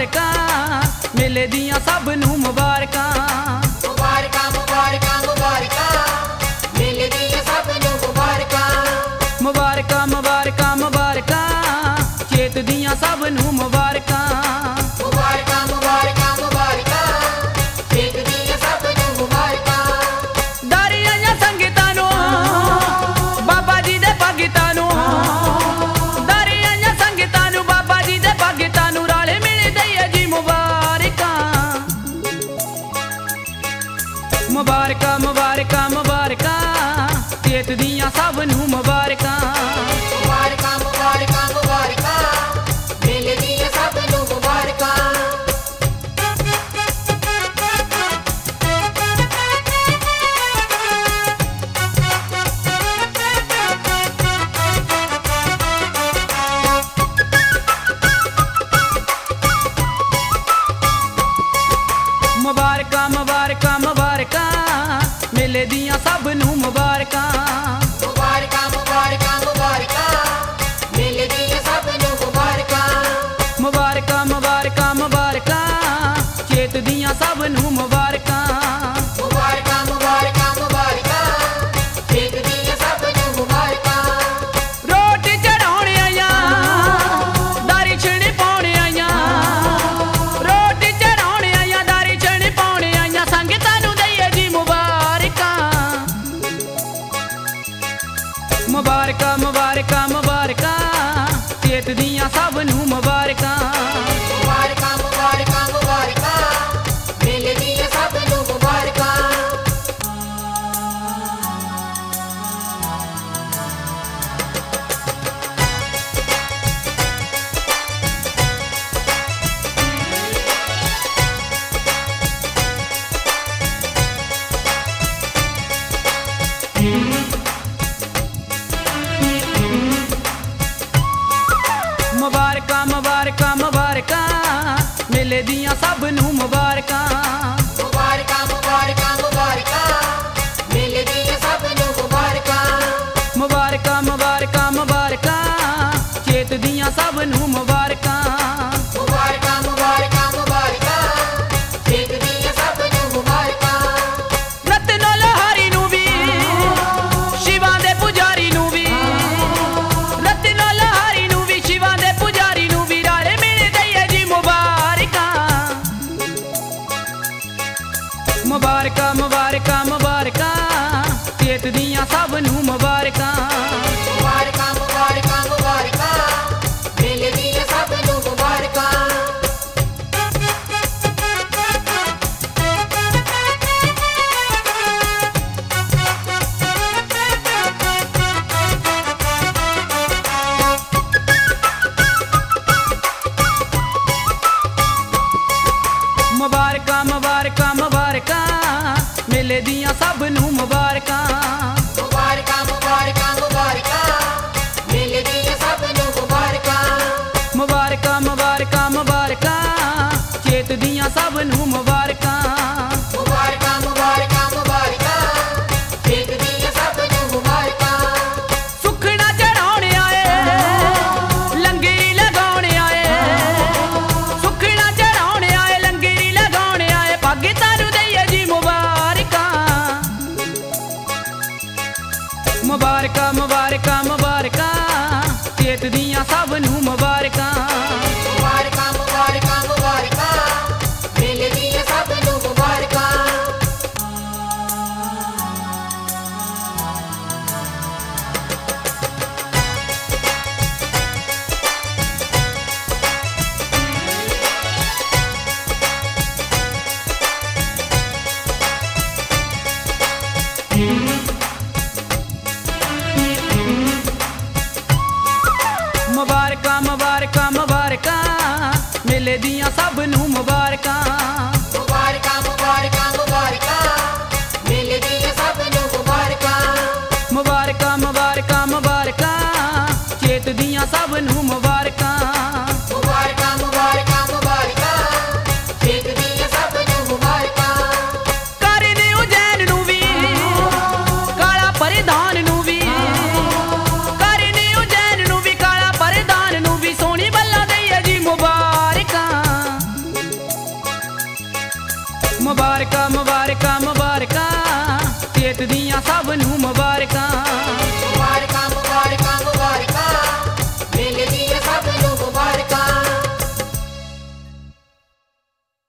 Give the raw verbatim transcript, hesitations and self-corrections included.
ਮੁਬਾਰਕਾਂ ਮੇਲੇ ਦੀਆਂ ਸਭ ਨੂੰ ਮੁਬਾਰਕਾਂ। ਮੁਬਾਰਕਾਂ ਮੁਬਾਰਕਾਂ ਮੁਬਾਰਕਾਂ ਮੇਲੇ ਦੀਆਂ ਸਭ ਨੂੰ ਮੁਬਾਰਕਾਂ। ਮੁਬਾਰਕਾਂ ਮੁਬਾਰਕਾਂ ਮੁਬਾਰਕਾਂ ਚੇਤ ਦੀਆਂ ਸਭ ਨੂੰ ਮੁਬਾਰਕਾਂ। ਮੁਬਾਰਕਾਂ ਮੁਬਾਰਕਾਂ ਮੁਬਾਰਕਾਂ ਚੇਤ ਦੀਆਂ ਸਭ ਨੂੰ ਮੁਬਾਰਕਾਂ। ਦਾਰੀ ਆਈਆਂ ਸੰਗਤਾਂ ਨੂੰ ਬਾਬਾ ਜੀ ਦੇ ਭਗਤਾਂ ਨੂੰ, ਦਾਰੀ ਆਈਆਂ ਸੰਗਤਾਂ ਨੂੰ ਬਾਬਾ ਜੀ ਦੇ ਭਗਤਾਂ ਨੂੰ ਰਲ ਮਿਲ ਦਈਏ ਜੀ ਮੁਬਾਰਕਾਂ। ਮੁਬਾਰਕਾਂ ਮੁਬਾਰਕਾਂ ਮੁਬਾਰਕਾਂ ਚੇਤ ਦੀਆਂ ਸਭ ਨੂੰ ਮੁਬਾਰਕਾਂ। ਮੁਬਾਰਕਾਂ ਮੁਬਾਰਕਾਂ ਮੁਬਾਰਕਾਂ ਮੇਲੇ ਦੀਆਂ ਸਭ ਨੂੰ ਮੁਬਾਰਕਾਂ। ਮੁਬਾਰਕਾਂ ਮੁਬਾਰਕਾਂ ਮੁਬਾਰਕਾਂ ਮੇਲੇ ਦੀਆਂ ਸਭ ਨੂੰ ਮੁਬਾਰਕਾਂ। ਮੁਬਾਰਕਾਂ ਮੁਬਾਰਕਾਂ ਮੁਬਾਰਕਾਂ ਮੇਲੇ ਦੀਆਂ ਸਭ ਨੂੰ ਮੁਬਾਰਕਾਂ। ਮੁਬਾਰਕਾਂ ਮੁਬਾਰਕਾਂ ਮੁਬਾਰਕਾਂ ਚੇਤ ਦੀਆਂ ਸਭ ਨੂੰ ਮੁਬਾਰਕਾਂ। ਮੁਬਾਰਕਾਂ ਮੁਬਾਰਕਾਂ ਮੁਬਾਰਕਾਂ ਚੇਤ ਦੀਆਂ ਸਭ ਨੂੰ ਮੁਬਾਰਕਾਂ। ਰੋਟੀ ਚੜਾਉਣ ਆਈਆਂ ਦਾਰੀ ਛਿਣੀ ਪਾਉਣ ਆਈਆਂ, ਰੋਟੀ ਚੜਾਉਣ ਆਈਆਂ ਦਾਰੀ ਛਿਣੀ ਪਾਉਣ ਆਈਆਂ ਸੰਗਤਾਂ ਨੂੰ ਦਈਏ ਜੀ ਮੁਬਾਰਕਾਂ। ਮੁਬਾਰਕਾਂ ਮੁਬਾਰਕਾਂ ਮੁਬਾਰਕਾਂ ਚੇਤ ਦੀਆਂ ਸਭ ਨੂੰ ਮੁਬਾਰਕਾਂ। ਮੁਬਾਰਕਾਂ ਮੁਬਾਰਕਾਂ ਮੁਬਾਰਕਾਂ ਮੇਲੇ ਦੀਆਂ ਸਭ ਨੂੰ ਮੁਬਾਰਕਾਂ। ਮੁਬਾਰਕਾਂ ਮੁਬਾਰਕਾਂ ਮੁਬਾਰਕਾਂ ਮੇਲੇ ਦੀਆਂ ਸਭ ਨੂੰ ਮੁਬਾਰਕਾਂ। ਮੁਬਾਰਕਾਂ ਮੁਬਾਰਕਾਂ ਮੁਬਾਰਕਾਂ ਮੇਲੇ ਦੀਆਂ ਸਭ ਨੂੰ ਮੁਬਾਰਕਾਂ। ਮੁਬਾਰਕਾਂ ਮੁਬਾਰਕਾਂ ਮੁਬਾਰਕਾਂ ਚੇਤ ਦੀਆਂ ਸਭ ਨੂੰ ਮੁਬਾਰਕਾਂ। ਮੁਬਾਰਕਾਂ ਮੁਬਾਰਕਾਂ ਮੁਬਾਰਕਾਂ ਚੇਤ ਦੀਆਂ ਸਭ ਨੂੰ ਮੁਬਾਰਕਾਂ। ਰਤਨੋ ਲੋਹਾਰੀ ਨੂੰ ਵੀ ਸ਼ਿਵਾਂ ਦੇ ਪੁਜਾਰੀ ਨੂੰ ਵੀ, ਰਤਨੋ ਲੋਹਾਰੀ ਨੂੰ ਵੀ ਸ਼ਿਵਾਂ ਦੇ ਪੁਜਾਰੀ ਨੂੰ ਵੀ ਰਲ ਮਿਲ ਦਈਏ ਜੀ ਮੁਬਾਰਕਾਂ। ਮੁਬਾਰਕਾਂ ਮੁਬਾਰਕਾਂ ਮੁਬਾਰਕਾਂ ਚੇਤ ਦੀਆਂ ਸਭ ਨੂੰ ਮੁਬਾਰਕਾਂ। ਮੁਬਾਰਕਾਂ ਮੁਬਾਰਕਾਂ ਮੁਬਾਰਕਾਂ ਮੇਲੇ ਦੀਆਂ ਸਭ ਨੂੰ ਮੁਬਾਰਕਾਂ। ਮੁਬਾਰਕਾਂ ਮੁਬਾਰਕਾਂ ਮੁਬਾਰਕਾਂ ਮੇਲੇ ਦੀਆਂ ਸਭ ਨੂੰ ਮੁਬਾਰਕਾਂ। ਮੁਬਾਰਕਾਂ ਮੁਬਾਰਕਾਂ ਮੁਬਾਰਕਾਂ ਮੇਲੇ ਦੀਆਂ ਸਭ ਨੂੰ ਮੁਬਾਰਕਾਂ। ਮੁਬਾਰਕਾਂ ਮੁਬਾਰਕਾਂ ਮੁਬਾਰਕਾਂ ਚੇਤ ਦੀਆਂ ਸਭ ਨੂੰ ਮੁਬਾਰਕਾਂ। ਮੁਬਾਰਕਾਂ ਮੁਬਾਰਕਾਂ ਮੁਬਾਰਕਾਂ ਚੇਤ ਦੀਆਂ ਸਭ ਨੂੰ ਮੁਬਾਰਕਾਂ। ਸੁਖਣਾ ਚੜਾਉਣ ਆਏ ਲੰਗਰੀ ਲਗਾਉਣ ਆਏ, ਸੁਖਣਾ ਚੜਾਉਣ ਆਏ ਲੰਗਰੀ ਲਗਾਉਣ ਆਏ ਭਗਤਾਂ ਨੂੰ ਦਈਏ ਜੀ ਮੁਬਾਰਕਾਂ। ਮੁਬਾਰਕਾਂ ਮੁਬਾਰਕਾਂ ਮੁਬਾਰਕਾਂ ਚੇਤ ਦੀਆਂ ਸਭ ਨੂੰ ਮੁਬਾਰਕਾਂ। ਮੁਬਾਰਕਾਂ ਮੁਬਾਰਕਾਂ ਮੁਬਾਰਕਾਂ ਮੇਲੇ ਦੀਆਂ ਸਭ ਨੂੰ ਮੁਬਾਰਕਾਂ। ਮੁਬਾਰਕਾਂ ਮੁਬਾਰਕਾਂ ਮੁਬਾਰਕਾਂ ਮੇਲੇ ਦੀਆਂ ਸਭ ਨੂੰ ਮੁਬਾਰਕਾਂ। ਮੁਬਾਰਕਾਂ ਮੁਬਾਰਕਾਂ ਮੁਬਾਰਕਾਂ ਮੇਲੇ ਦੀਆਂ ਸਭ ਨੂੰ ਮੁਬਾਰਕਾਂ। ਮੁਬਾਰਕਾਂ ਮੁਬਾਰਕਾਂ ਮੁਬਾਰਕਾਂ ਚੇਤ ਦੀਆਂ ਸਭ ਨੂੰ ਮੁਬਾਰਕਾਂ। ਮੁਬਾਰਕਾਂ ਮੁਬਾਰਕਾਂ ਮੁਬਾਰਕਾਂ ਚੇਤ ਦੀਆਂ ਸਭ ਨੂੰ ਮੁਬਾਰਕਾਂ। ਕਰਨੀ ਉਜੈਨ ਨੂੰ ਵੀ ਕਾਲਾ ਪਰਿਧਾਨ ਨੂੰ ਵੀ, ਕਰਨੀ ਉਜੈਨ ਨੂੰ ਵੀ ਕਾਲਾ ਪਰਿਧਾਨ ਨੂੰ ਵੀ ਸੋਹਣੀ ਬੱਲਾ ਦਈਏ ਜੀ ਮੁਬਾਰਕਾਂ। ਸਿਹਤ ਦੀਆਂ ਸਭ ਨੂੰ